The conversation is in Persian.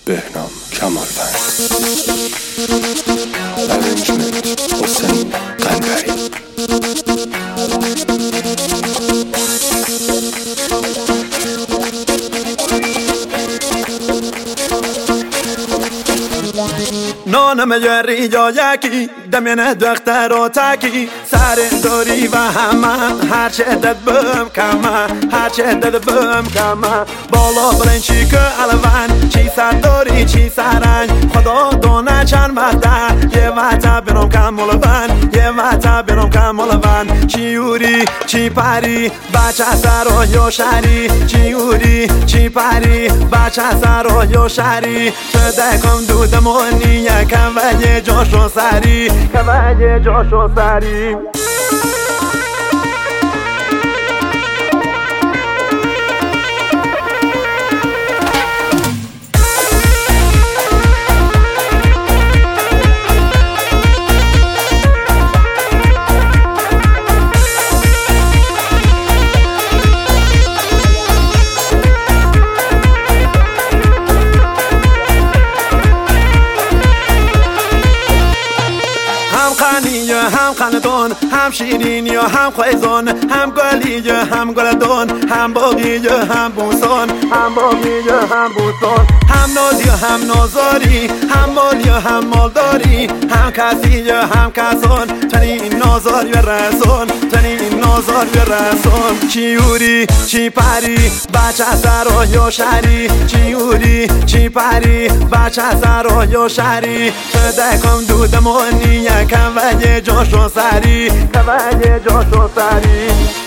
بهنام کمالوند. ارنجمنت حسین قنبری. نانم جری جا یکی دمین دختر و تکی سر دوری و همه هر چه دد بم کمه هر چه دد بم کمه بالا برین چی که الوان چی سر دوری چی سرنج خدا دونه چند وقته یه وقته بینم کمالوند یه وقته بینم کمالوند چی یوری چی پری بچه سر و یا شری چی یوری چی پری بچه سر و یا شری شده کم دودمونی کمه جاشو سری کمه جاشو سری هم خندون هم شیرینی و هم خویزون هم گلی هم گلدون هم باقی هم بوسون هم باقی هم بوسون هم نازی و هم نازاری هم مالی و هم مالداری هم کسی هم کسون تنی نازاری و رسون تنی نازاری و رسون چی یوری چی پری بچه سر و یا شری چی یوری چی پری بچه سر و یا شری شده کم دودمونی کم و یه جاشو سری کم و یه جاشو سری